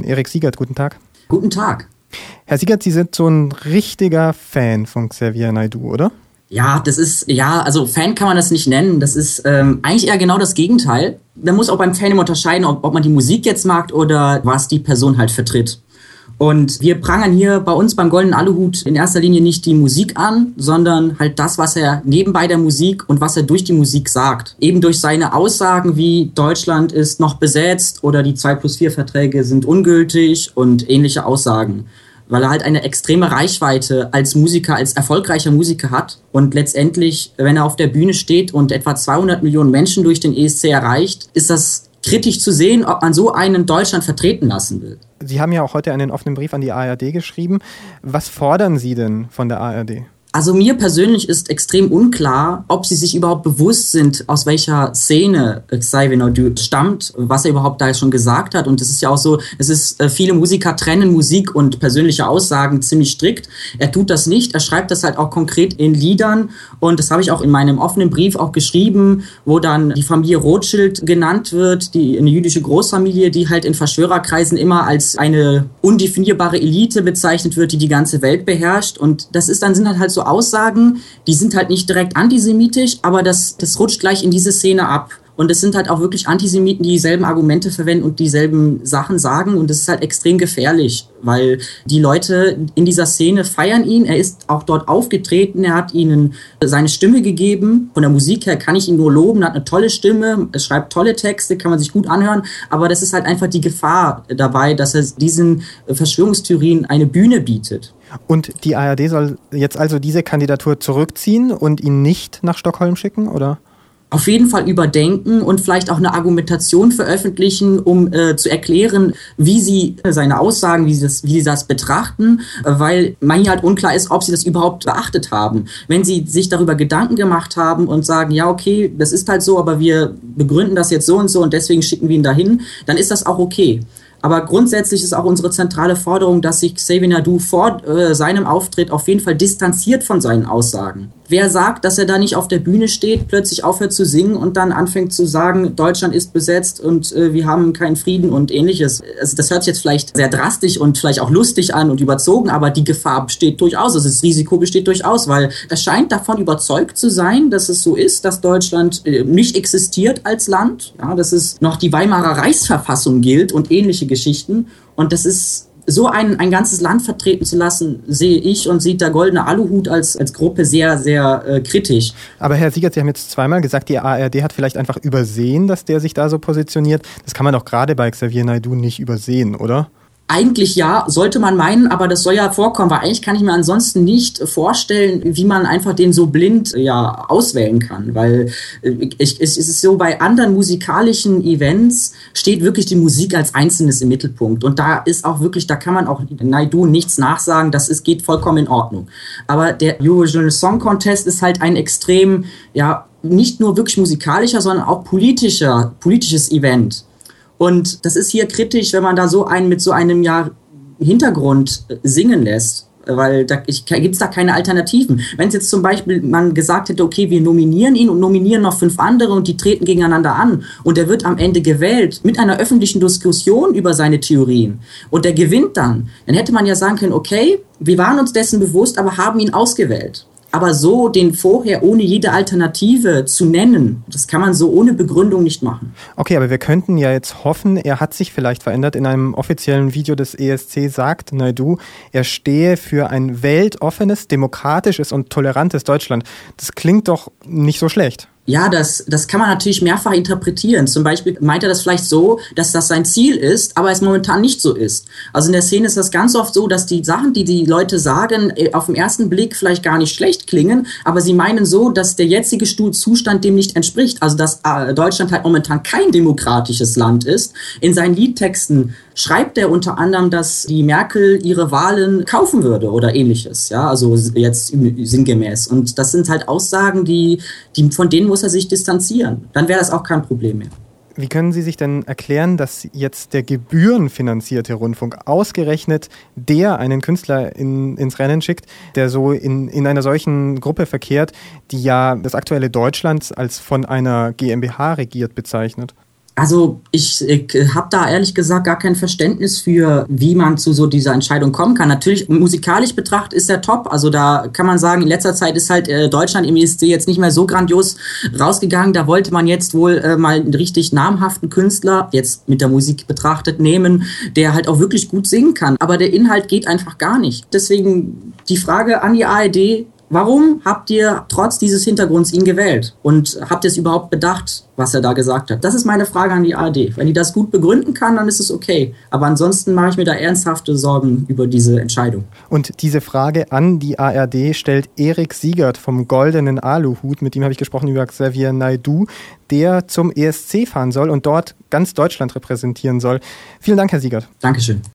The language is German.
Erik Siegert. Guten Tag. Guten Tag. Herr Siegert, Sie sind so ein richtiger Fan von Xavier Naidoo, oder? Ja, also Fan kann man das nicht nennen. Das ist eigentlich eher genau das Gegenteil. Man muss auch beim Fan immer unterscheiden, ob man die Musik jetzt mag oder was die Person halt vertritt. Und wir prangern hier bei uns beim Goldenen Aluhut in erster Linie nicht die Musik an, sondern halt das, was er nebenbei der Musik und was er durch die Musik sagt. Eben durch seine Aussagen wie Deutschland ist noch besetzt oder die 2+4 Verträge sind ungültig und ähnliche Aussagen. Weil er halt eine extreme Reichweite als Musiker, als erfolgreicher Musiker hat. Und letztendlich, wenn er auf der Bühne steht und etwa 200 Millionen Menschen durch den ESC erreicht, ist das kritisch zu sehen, ob man so einen Deutschland vertreten lassen will. Sie haben ja auch heute einen offenen Brief an die ARD geschrieben. Was fordern Sie denn von der ARD? Also mir persönlich ist extrem unklar, ob sie sich überhaupt bewusst sind, aus welcher Szene Xavier Naidoo stammt, was er überhaupt da schon gesagt hat. Und es ist ja auch so, viele Musiker trennen Musik und persönliche Aussagen ziemlich strikt. Er tut das nicht, er schreibt das halt auch konkret in Liedern. Und das habe ich auch in meinem offenen Brief auch geschrieben, wo dann die Familie Rothschild genannt wird, eine jüdische Großfamilie, die halt in Verschwörerkreisen immer als eine undefinierbare Elite bezeichnet wird, die die ganze Welt beherrscht. Und sind halt so Aussagen, die sind halt nicht direkt antisemitisch, aber das rutscht gleich in diese Szene ab. Und es sind halt auch wirklich Antisemiten, die dieselben Argumente verwenden und dieselben Sachen sagen. Und das ist halt extrem gefährlich, weil die Leute in dieser Szene feiern ihn. Er ist auch dort aufgetreten, er hat ihnen seine Stimme gegeben. Von der Musik her kann ich ihn nur loben, er hat eine tolle Stimme, er schreibt tolle Texte, kann man sich gut anhören. Aber das ist halt einfach die Gefahr dabei, dass er diesen Verschwörungstheorien eine Bühne bietet. Und die ARD soll jetzt also diese Kandidatur zurückziehen und ihn nicht nach Stockholm schicken, oder? Auf jeden Fall überdenken und vielleicht auch eine Argumentation veröffentlichen, um zu erklären, wie sie seine Aussagen, wie sie das betrachten, weil man hier halt unklar ist, ob sie das überhaupt beachtet haben. Wenn sie sich darüber Gedanken gemacht haben und sagen, ja okay, das ist halt so, aber wir begründen das jetzt so und deswegen schicken wir ihn dahin, dann ist das auch okay. Aber grundsätzlich ist auch unsere zentrale Forderung, dass sich Xavier Naidoo vor seinem Auftritt auf jeden Fall distanziert von seinen Aussagen. Wer sagt, dass er da nicht auf der Bühne steht, plötzlich aufhört zu singen und dann anfängt zu sagen, Deutschland ist besetzt und wir haben keinen Frieden und ähnliches. Also das hört sich jetzt vielleicht sehr drastisch und vielleicht auch lustig an und überzogen, aber die Gefahr besteht durchaus, also das Risiko besteht durchaus, weil er scheint davon überzeugt zu sein, dass es so ist, dass Deutschland nicht existiert als Land, ja, dass es noch die Weimarer Reichsverfassung gilt und ähnliche Geschichten. Und das ist so ein ganzes Land vertreten zu lassen, sehe ich und sieht der Goldene Aluhut als Gruppe sehr, sehr kritisch. Aber Herr Siegert, Sie haben jetzt zweimal gesagt, die ARD hat vielleicht einfach übersehen, dass der sich da so positioniert. Das kann man doch gerade bei Xavier Naidoo nicht übersehen, oder? Eigentlich ja, sollte man meinen, aber das soll ja vorkommen, weil eigentlich kann ich mir ansonsten nicht vorstellen, wie man einfach den so blind auswählen kann, weil es ist so, bei anderen musikalischen Events steht wirklich die Musik als Einzelnes im Mittelpunkt und da kann man auch Naidoo nichts nachsagen, geht vollkommen in Ordnung. Aber der Eurovision Song Contest ist halt ein extrem, nicht nur wirklich musikalischer, sondern auch politisches Event. Und das ist hier kritisch, wenn man da mit so einem Hintergrund singen lässt, weil gibt es da keine Alternativen. Wenn es jetzt zum Beispiel man gesagt hätte, okay, wir nominieren ihn und nominieren noch 5 andere und die treten gegeneinander an und er wird am Ende gewählt mit einer öffentlichen Diskussion über seine Theorien und der gewinnt dann hätte man ja sagen können, okay, wir waren uns dessen bewusst, aber haben ihn ausgewählt. Aber so den vorher ohne jede Alternative zu nennen, das kann man so ohne Begründung nicht machen. Okay, aber wir könnten ja jetzt hoffen, er hat sich vielleicht verändert. In einem offiziellen Video des ESC sagt Naidoo, er stehe für ein weltoffenes, demokratisches und tolerantes Deutschland. Das klingt doch nicht so schlecht. Ja, das kann man natürlich mehrfach interpretieren. Zum Beispiel meint er das vielleicht so, dass das sein Ziel ist, aber es momentan nicht so ist. Also in der Szene ist das ganz oft so, dass die Sachen, die die Leute sagen, auf den ersten Blick vielleicht gar nicht schlecht klingen, aber sie meinen so, dass der jetzige Zustand dem nicht entspricht. Also dass Deutschland halt momentan kein demokratisches Land ist. In seinen Liedtexten schreibt er unter anderem, dass die Merkel ihre Wahlen kaufen würde oder ähnliches. Ja, also jetzt sinngemäß. Und das sind halt Aussagen, von denen muss er sich distanzieren. Dann wäre das auch kein Problem mehr. Wie können Sie sich denn erklären, dass jetzt der gebührenfinanzierte Rundfunk ausgerechnet einen Künstler ins Rennen schickt, der so in einer solchen Gruppe verkehrt, die ja das aktuelle Deutschland als von einer GmbH regiert bezeichnet? Also ich habe da ehrlich gesagt gar kein Verständnis für, wie man zu so dieser Entscheidung kommen kann. Natürlich, musikalisch betrachtet ist er top. Also da kann man sagen, in letzter Zeit ist halt Deutschland im ESC jetzt nicht mehr so grandios rausgegangen. Da wollte man jetzt wohl mal einen richtig namhaften Künstler, jetzt mit der Musik betrachtet, nehmen, der halt auch wirklich gut singen kann. Aber der Inhalt geht einfach gar nicht. Deswegen die Frage an die ARD: Warum habt ihr trotz dieses Hintergrunds ihn gewählt? Und habt ihr es überhaupt bedacht, was er da gesagt hat? Das ist meine Frage an die ARD. Wenn die das gut begründen kann, dann ist es okay. Aber ansonsten mache ich mir da ernsthafte Sorgen über diese Entscheidung. Und diese Frage an die ARD stellt Erik Siegert vom Goldenen Aluhut. Mit ihm habe ich gesprochen über Xavier Naidoo, der zum ESC fahren soll und dort ganz Deutschland repräsentieren soll. Vielen Dank, Herr Siegert. Dankeschön.